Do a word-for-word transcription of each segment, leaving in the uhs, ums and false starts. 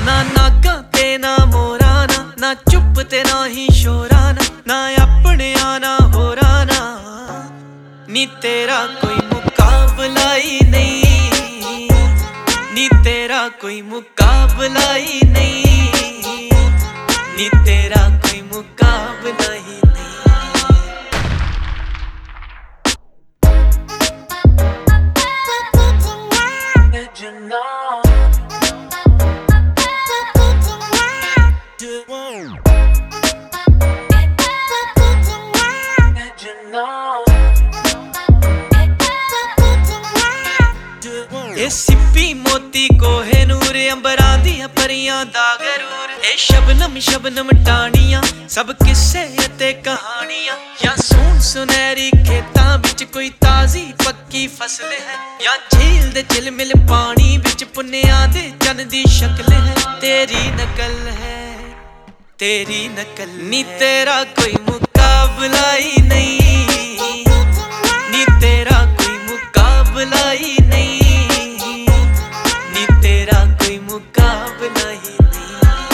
ना नागा ते ना मोरा ना, ना चुप ते ना ही शोरा ना, ना अपने ना होरा ना। नी तेरा कोई मुकाबला ही नहीं, नी तेरा कोई मुकाबला ही नहीं, नी तेरा कोई मुकाबला ही नहीं। ये सिप्पी मोती कोहिनूर अंबरां दियां परियां दा गरूर, ए शबनम शबनम टाणियां सब किस्से ते कहानियां। या सोन सुनहरी खेतां विच कोई ताजी पक्की फसल है, या झील दे झिलमिल पानी विच पुन्नियां दे चन दी शक्ल है। तेरी नकल है तेरी नकल, नी तेरा कोई मुकाबला ही नहीं, नी तेरा कोई मुकाबला ही नहीं, नी तेरा कोई मुकाबला ही नहीं।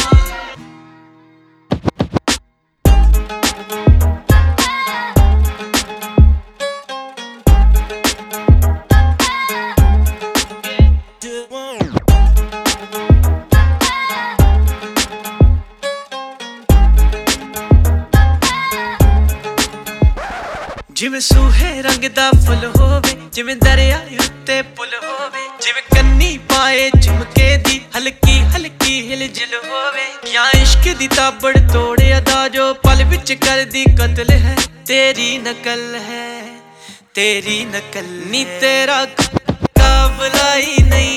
जिवें सूहे रंग दा फुल होवे, जिवें दरिया उत्ते पुल होवे, जिवें कन्नी पाए झुमके दी हल्की हल्की हिलजुल होवे। या इश्क दी ताबड़ तोड़े अदा जो पल विच कर दी कत्ल है। तेरी नकल है तेरी नकल, नी तेरा मुकाबला ही नहीं।